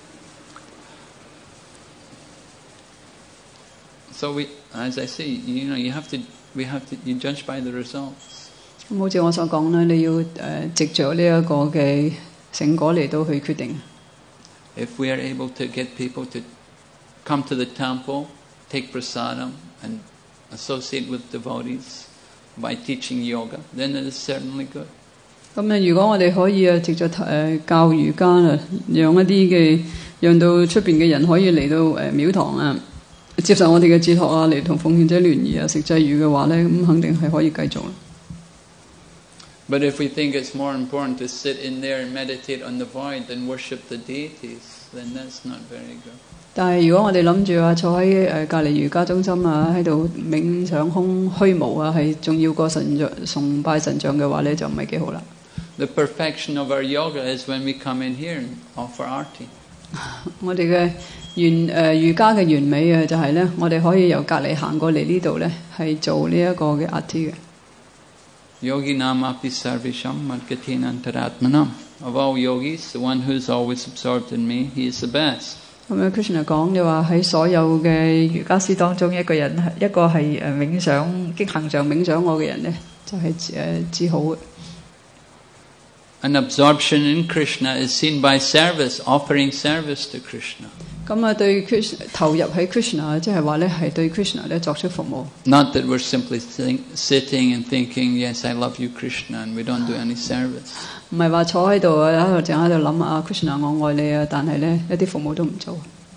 So we, as I say, you know, you have to, we have to, you judge by the results. 咁好似我所講咧，你要誒藉著呢一個嘅成果嚟到去決定。 If we are able to get people to come to the temple, take prasadam, and associate with devotees by teaching yoga, then it is certainly good. 咁咧，如果我哋可以啊，藉著誒教瑜伽啊，讓一啲嘅，讓到出邊嘅人可以嚟到誒廟堂啊，接受我哋嘅哲學啊，嚟同奉獻者聯誼啊，食祭語嘅話咧，咁肯定係可以繼續。 But if we think it's more important to sit in there and meditate on the void than worship the deities, then that's not very good. 但係如果我哋諗住啊，坐喺誒隔離瑜伽中心啊，喺度冥想空虛無啊，係重要過神像崇拜神像嘅話咧，就唔係幾好啦。 The perfection of our yoga is when we come in here and offer arti. 我哋嘅完誒瑜伽嘅完美啊，就係咧，我哋可以由隔離行過嚟呢度咧，係做呢一個嘅 arti 嘅。 Yoginam api sarvesham madgatina antaratmanam. Of all yogis, the one who is always absorbed in me, he is the best. 咁樣 Krishna 講就話喺所有嘅瑜伽師當中，一個人一個係誒冥想經行上冥想我嘅人咧，就係誒至好嘅。 An absorption in Krishna is seen by service, offering service to Krishna. 咁啊，對 Krishna 投入喺 Krishna， 即係話咧係對 Krishna 咧作出服務。 Not that we're simply think, sitting and thinking, yes, I love you, Krishna, and we don't do any service. 唔係話坐喺度啊，喺度淨喺度諗啊 ，Krishna 我愛你啊，但係咧一啲服務都唔做。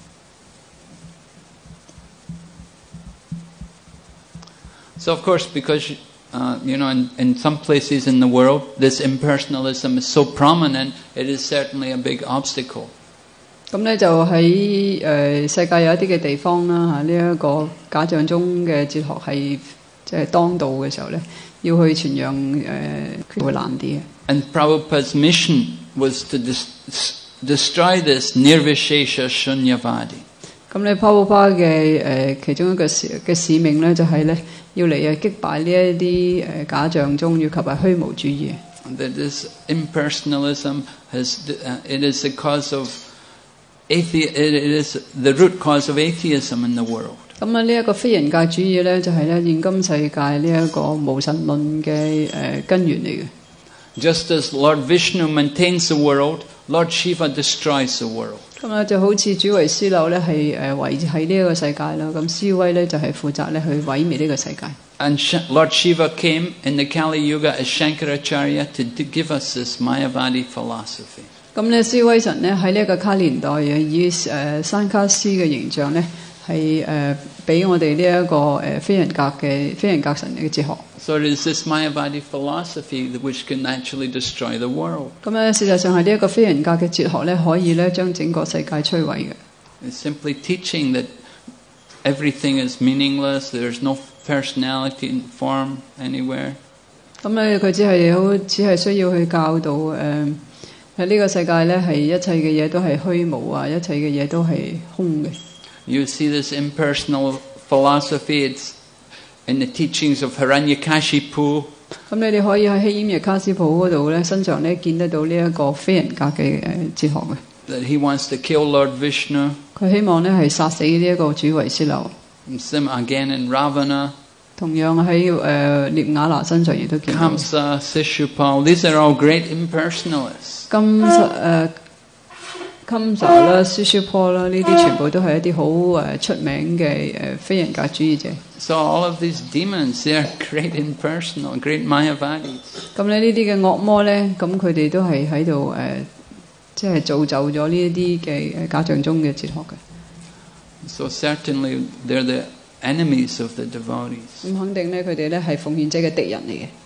So of course, because uh, you know, in, in some places in the world, this impersonalism is so prominent, it is certainly a big obstacle. 咁咧就喺誒、呃、世界有一啲嘅地方啦嚇，呢、這、一個假象中嘅哲學係即係當道嘅時候咧，要去傳揚誒、呃、會難啲嘅。 And Prabhupada's mission was to dis- destroy this nirvishesha shunyavadi. 咁咧 Prabhupada 嘅誒其中一個使嘅使命咧，就係咧要嚟誒擊敗呢一啲誒假象中，以及係虛無主義。 That this impersonalism has, uh, it is the cause of athe- it is the root cause of atheism in the world. 咁啊，呢一個非人界主義咧，就係咧現今世界呢一個無神論嘅誒根源嚟嘅。 Just as Lord Vishnu maintains the world, Lord Shiva destroys the world. 咁啊，就好似主維斯樓咧係誒維喺呢一個世界啦，咁斯威咧就係負責咧去毀滅呢個世界。 And Lord Shiva came in the Kali Yuga as Shankaracharya to give us this Mayavadi philosophy. 咁咧，斯威神咧喺呢一個卡年代啊，以誒山卡斯嘅形象咧係誒俾我哋呢一個誒非人格嘅非人格神嘅哲學。 So it is this Mayavadi philosophy that which can actually destroy the world. 咁咧，事實上係呢一個非人格嘅哲學咧，可以咧將整個世界摧毀嘅。 It's simply teaching that everything is meaningless, there's no personality in form anywhere. 咁咧，佢只係好，只係需要去教導誒喺呢個世界咧，係一切嘅嘢都係虛無啊，一切嘅嘢都係空嘅。 You see this impersonal philosophy, it's in the teachings of Hiranyakashipu. 咁你哋可以喺希奄耶卡斯普嗰度咧身上咧見得到呢一個非人格嘅誒哲學嘅。 That he wants to kill Lord Vishnu. 佢希望咧係殺死呢一個主維斯流。 And sim again in Ravana. 同樣喺誒涅瓦拿身上亦都見到。 Kamsa, Shishupal, these are all great impersonalists. 金誒金薩啦、舒舒坡啦，呢啲全部都係一啲好誒出名嘅誒非人格主義者。 So all of these demons, they are great impersonal, great Mayavadis. 咁咧呢啲嘅惡魔咧，咁佢哋都係喺度誒，即係造就咗呢一啲嘅誒假象中嘅哲學嘅。 So certainly they're the enemies of the devotees. 咁肯定咧，佢哋咧係奉獻者嘅敵人嚟嘅。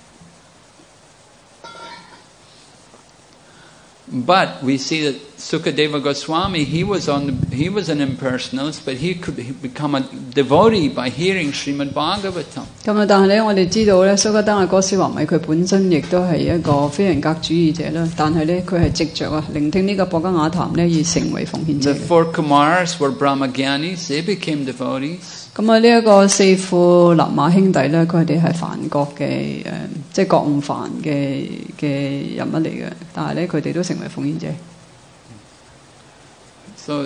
But we see that Sukadeva Goswami, he was on the, he was an impersonalist, but he could become a devotee by hearing Srimad Bhagavatam. 咁啊，但係咧，我哋知道咧，蘇格登阿哥斯華米佢本身亦都係一個非人格主義者啦。但係咧，佢係藉着啊聆聽呢個博伽雅談咧，而成為奉獻者 The。four Kumars were Brahmagyanis, they became devotees. 咁啊，呢一個四庫勒馬兄弟咧，佢哋係梵覺嘅誒，即係覺悟梵嘅嘅人物嚟嘅。但係咧，佢哋都成為奉獻者。 So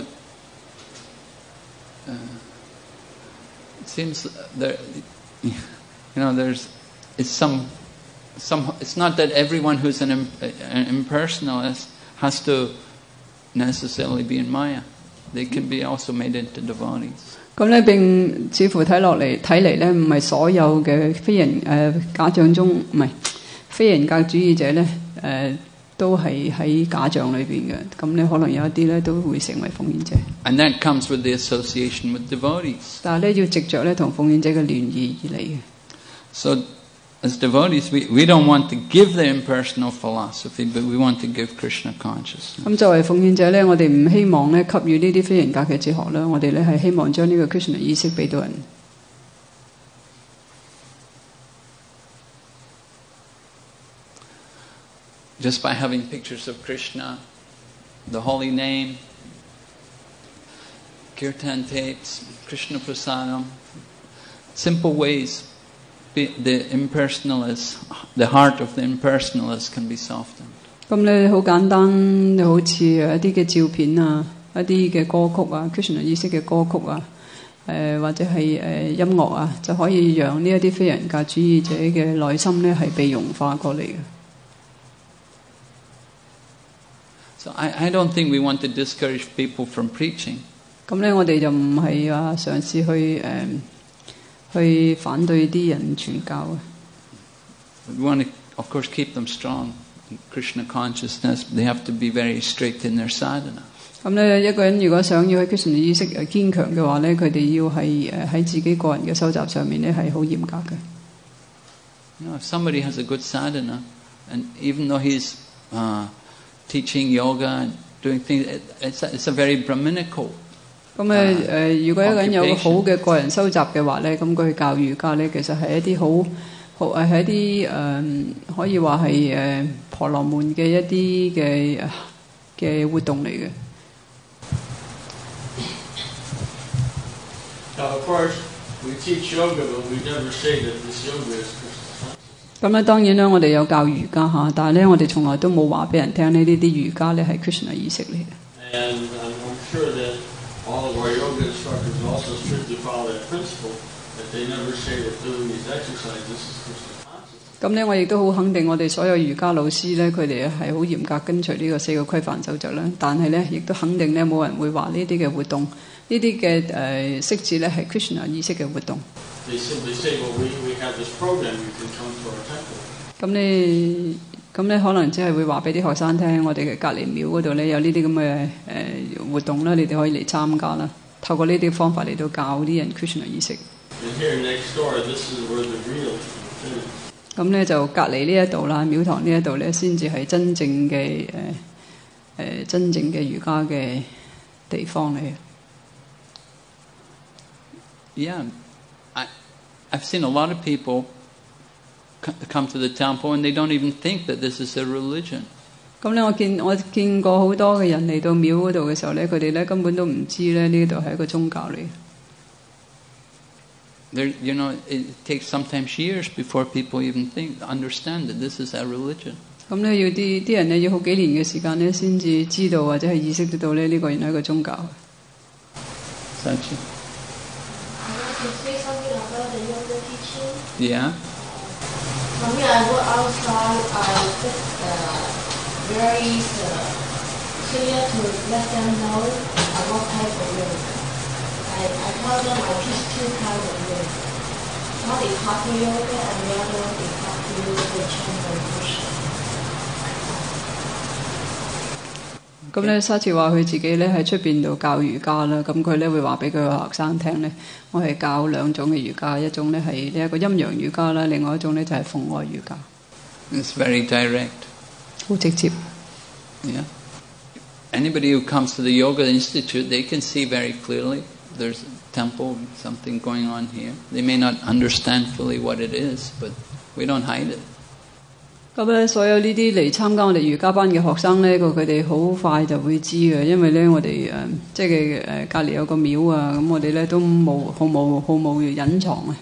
uh, it seems there, you know, there's it's some some. It's not that everyone who's an, imp, an impersonalist has to necessarily be in Maya. They can be also made into devotees. 咁咧並似乎睇落嚟睇嚟咧，唔係所有嘅非人誒、呃、假象中唔係非人格主義者咧誒、呃，都係喺假象裏邊嘅。咁你可能有一啲咧都會成為奉獻者。 And that comes with the association with devotees. 但係咧要藉着咧同奉獻者嘅聯誼而嚟嘅。 So as devotees, we, we don't want to give the impersonal philosophy, but we want to give Krishna consciousness. 咁作為奉獻者咧，我哋唔希望咧給予呢啲非人格嘅哲學啦，我哋咧係希望將呢個 Krishna 意識俾到人。 Just by having pictures of Krishna, the holy name, kirtan tapes, Krishna prasadam, simple ways the impersonalist, the heart of the impersonalist can be softened. 咁咧好簡單，好似一啲嘅照片啊，一啲嘅歌曲啊 ，Krishna 意識嘅歌曲啊，誒、呃、或者係誒、呃、音樂啊，就可以讓呢一啲非人格主義者嘅內心咧係被融化過嚟嘅。 So I, I don't think we want to discourage people from preaching. 咁咧，我哋就唔係話嘗試去誒、呃、去反對啲人傳教啊。 We want to, of course, keep them strong in Krishna consciousness. They have to be very strict in their sadhana. 咁咧，一個人如果想要喺 Krishna 意識誒堅強嘅話咧，佢哋要係誒喺自己個人嘅修習上面咧係好嚴格嘅。 You know, if somebody has a good sadhana, and even though he's uh, teaching yoga and doing things, it's a, it's a very Brahminical. 咁誒誒，如果一個人有個好嘅個人修習嘅話咧，咁佢教瑜伽咧，其實係一啲好好誒，係一啲誒、呃、可以話係誒婆羅門嘅一啲嘅嘅活動嚟嘅。 Now, of course, we teach yoga, but we never say that this yoga is Krishna consciousness. 咁咧，當然啦，我哋有教瑜伽嚇，但係咧，我哋從來都冇話俾人聽呢呢啲瑜伽咧係 Krishna 意識嚟嘅。 And I'm, I'm sure that all of our yoga instructors also strictly follow that principle, that they never say that doing these exercises is Krishna consciousness. 咁咧，我亦都好肯定我哋所有瑜伽老師咧，佢哋係好嚴格跟隨呢個四個規範守則啦。但係咧，亦都肯定咧，冇人會話呢啲嘅活動，呢啲嘅誒式子咧係 Krishna 意識嘅活動。 They simply say, well, we, we have this program, you can come to our temple. 咁你咁咧，可能只係會話俾啲學生聽，我哋嘅隔離廟嗰度咧有呢啲咁嘅誒活動啦，你哋可以嚟參加啦。 透過呢啲方法嚟到教啲人 Krishna 意識。 And here next door, this is where the real truth is. 咁咧就隔離呢一度啦，廟堂呢一度咧先至係真正嘅誒誒真正嘅瑜伽嘅地方嚟。 Yeah, I, I've seen a lot of people come to the temple and they don't even think that this is a religion. 咁咧，我見我見過好多嘅人嚟到廟嗰度嘅時候咧，佢哋咧根本都唔知咧呢度係一個宗教嚟。 There, you know, it takes sometimes years before people even think, understand that this is a religion. 咁咧要啲啲人咧要好幾年嘅時間咧先至知道或者係意識得到咧呢個原來係一個宗教。 Sachi? Yeah. For me, I go outside. I just uh, very uh, clear to let them know uh, what type of yoga. I, I tell them I teach two kinds of yoga. One is hatha yoga and the other one is hatha yoga with chant and worship. 咁咧，沙次話佢自己咧喺出邊度教瑜伽啦，咁佢咧會話俾佢嘅學生聽咧，我係教兩種嘅瑜伽，一種咧係呢一個陰陽瑜伽啦，另外一種咧就係奉愛瑜伽。 It's very direct. 好直接。 Yeah. Anybody who comes to the Yoga Institute, they can see very clearly there's a temple, something going on here. They may not understand fully what it is, but we don't hide it. 咁咧，所有呢啲嚟參加我哋瑜伽班嘅學生咧，個佢哋好快就會知嘅，因為咧我哋誒、呃、即係誒隔離有個廟啊，咁我哋咧都冇毫無毫無隱藏啊。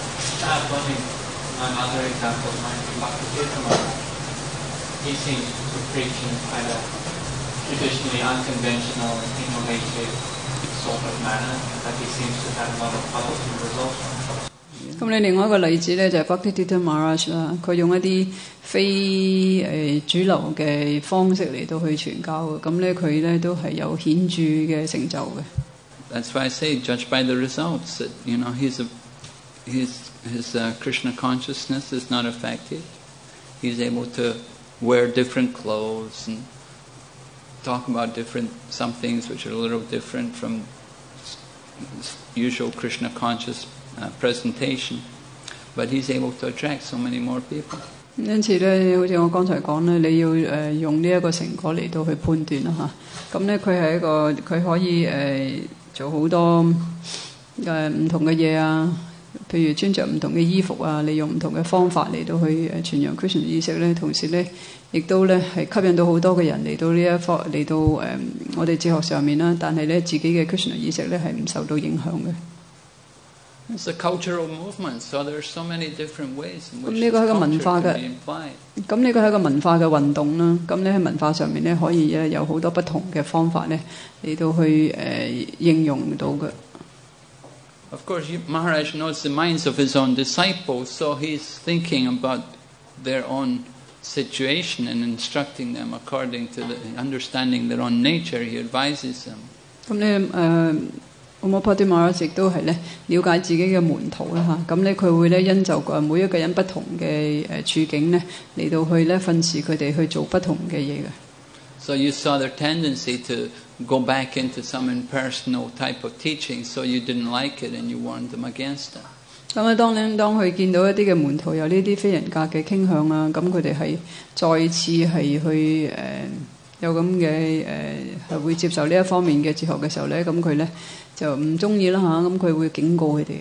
Another example, my Bhakti he seems to preach in quite a traditionally unconventional and innovative sort of manner, but he seems to have a lot of positive results from it. 咁你另外一個例子咧就係 Bhaktisiddhanta Maharaj 啦，佢用一啲非誒、呃、主流嘅方式嚟到去傳教嘅，咁咧佢咧都係有顯著嘅成就嘅。 That's why I say, judge by the results. That you know, he's a, his his uh, Krishna consciousness is not affected. He's able to wear different clothes and talk about different some things which are a little different from usual Krishna conscious uh, presentation, but he's able to attract so many more people. 因此咧，好似我剛才講咧，你要誒、呃、用呢一個成果嚟到去判斷啦嚇。咁咧，佢係一個佢可以誒、呃、做好多誒唔同嘅嘢啊，譬如穿着唔同嘅衣服啊，利用唔同嘅方法嚟到去誒傳揚 Krishna 意識咧，同時咧亦都咧係吸引到好多嘅人嚟到呢一方嚟到誒、呃、我哋哲學上面啦，但係咧自己嘅 Krishna 意識咧係唔受到影響嘅。 It's a cultural movement, so there are so many different ways in which 咁呢個係一個文化嘅，咁呢個係一個文化嘅運動啦。咁咧喺文化上面咧，可以咧有好多不同嘅方法咧嚟到去誒、呃、應用到嘅。 Of course, Maharaj knows the minds of his own disciples, so he's thinking about their own situation and instructing them according to the understanding their own nature. He advises them. 咁咧誒。Umapadhi Maharaj 亦都係咧了解自己嘅門徒啦嚇，咁咧佢會咧因就誒每一個人不同嘅誒處境咧嚟到去咧訓示佢哋去做不同嘅嘢嘅。 So you saw their tendency to go back into some impersonal type of teaching, so you didn't like it and you warned them against it. 咁啊，當咧當佢見到一啲嘅門徒有呢啲非人格嘅傾向啊，咁佢哋係再次係去誒、呃、有咁嘅誒係會接受呢一方面嘅哲學嘅時候咧，咁佢咧。就唔中意啦嚇，咁佢會警告佢哋。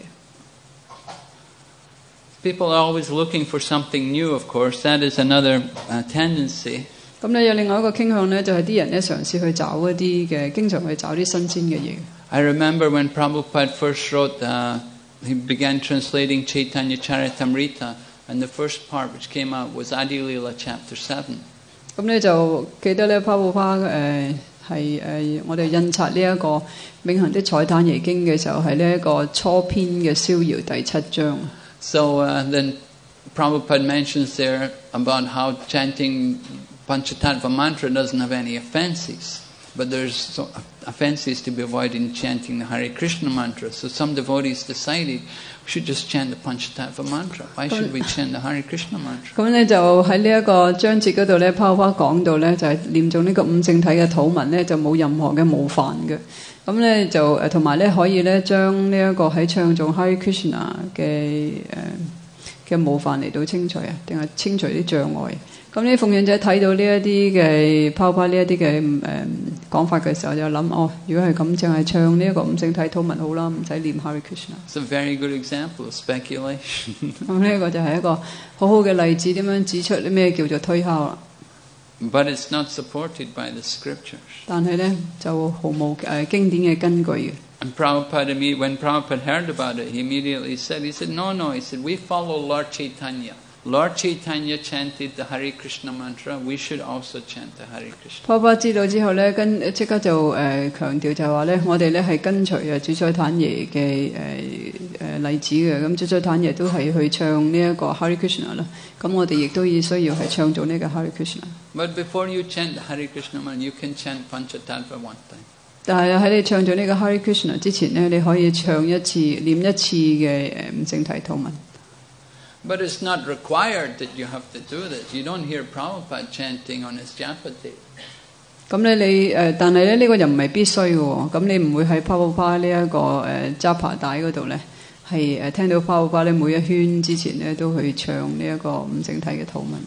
People are always looking for something new, of course. That is another uh, tendency. 咁咧有另外一個傾向咧，就係啲人咧嘗試去找一啲嘅，經常去找啲新鮮嘅嘢。 I remember when Prabhupada first wrote, uh, he began translating Chaitanya Charitamrita, and the first part which came out was Adi Lila Chapter Seven. 咁咧就記得咧，帕布帕誒。係誒，我哋印刷呢一個《永恆的彩蛋耶經》嘅時候，係呢一個初篇嘅逍遙第七章。 So uh, then Prabhupada mentions there about how chanting Panchatattva mantra doesn't have any offenses. But there's so offenses to be avoided in chanting the Hare Krishna mantra. So some devotees decided we should just chant the Panchatattva mantra. Why should we chant the Hare Krishna mantra? 咁咧就喺呢一個章節嗰度咧，泡泡講到咧就係、是、念誦呢個五聖體嘅禱文咧，就冇任何嘅冒犯嘅。咁咧就誒同埋咧可以咧將呢一個喺唱誦 Hare Krishna 嘅誒嘅冒犯嚟到清除啊，定係清除啲障礙。咁呢奉獻者睇到呢一啲嘅泡泡呢一啲嘅誒講法嘅時候，就諗哦，如果係咁，淨係唱呢一個五聖體禱文好啦，唔使念 Hare Krishna。 It's a very good example of speculation. 咁呢個就係一個好好嘅例子，點樣指出咩叫做推敲啦。 But it's not supported by the scriptures. 但係咧就毫無誒、呃、經典嘅根據嘅。 And Prabhupada, when Prabhupada heard about it, he immediately said, he said, no, no, he said, we follow Lord Chaitanya. Lord Chaitanya chanted the Hare Krishna mantra, we should also chant the Hare Krishna. 泡泡知道之後咧，跟即刻就誒、呃、強調就係話咧，我哋咧係跟隨啊主宰坦爺嘅誒誒例子嘅，咁主宰坦爺都係去唱呢一個 Hare Krishna 啦，咁我哋亦都要需要係唱做呢個 Hare Krishna。 But before you chant the Hare Krishna mantra, you can chant Panchatattva one time. 但係喺你唱做呢個 Hare Krishna 之前咧，你可以唱一次、念一次嘅誒五聖體禱文。 But it's not required that you have to do this. You don't hear Prabhupada chanting on his Japati. 咁咧你誒，但係咧呢個又唔係必須嘅喎。咁你唔會喺 Prabhupada 呢一個誒 Japa 帶嗰度咧，係誒聽到 Prabhupada 咧每一圈之前咧都去唱呢一個五聖體嘅禱文。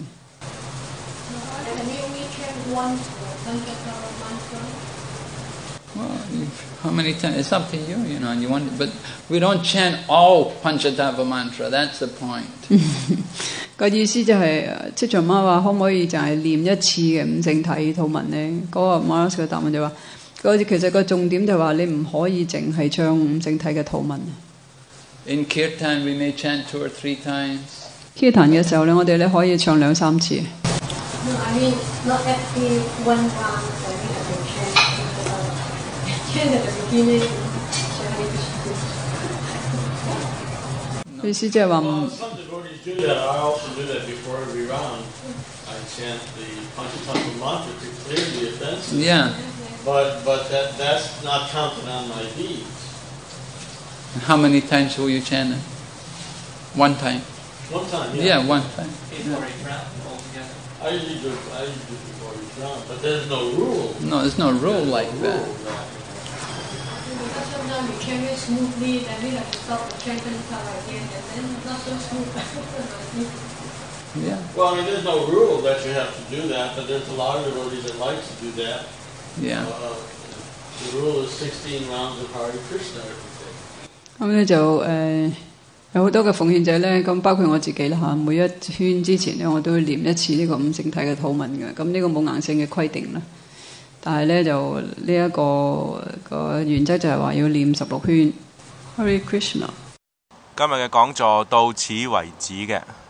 Can you only chant once for Panchatattva mantra? Well, how many times? It's up to you, you know. You want, but we don't chant all Panchatattva mantra. That's the point. 個意思就係、是，即係媽話可唔可以就係念一次嘅五聖體禱文咧？嗰、那個 Maharaj 嘅答案就話，嗰其實個重點就話你唔可以淨係唱五聖體嘅禱文。 In Kirtan, we may chant two or three times. Kirtan 嘅時候咧，我哋咧可以唱兩三次。 No, I mean not every one round. I mean I can chant. Chant at the beginning. 意思即係話唔。 Well, some devotees do that. I also do that before every round. I chant the Panchatattva mantra to clear the offenses. Yeah. But but that that's not counted on my deeds. How many times will you chant it? One time. One time, Yeah, yeah. one time. Before each round altogether. I usually do. I usually do before each round, but there's no rule. No, there's no rule There's like no that. rule, yeah. Because sometimes we chant it smoothly, then we have to stop the chanting part again, and then not so smooth. Yeah. Well, I mean, there's no rule that you have to do that, but there's a lot of devotees that like to do that. Yeah. Uh, the rule is sixteen rounds of Hare Krishna every day. 咁咧就誒、呃、有好多嘅奉獻者咧，咁包括我自己啦嚇，每一圈之前咧我都會念一次呢個五聖體嘅禱文嘅。咁呢個冇硬性嘅規定啦，但係咧就呢、這、一個個原則就係話要念十六圈 Hare Krishna。 今日嘅講座到此為止嘅。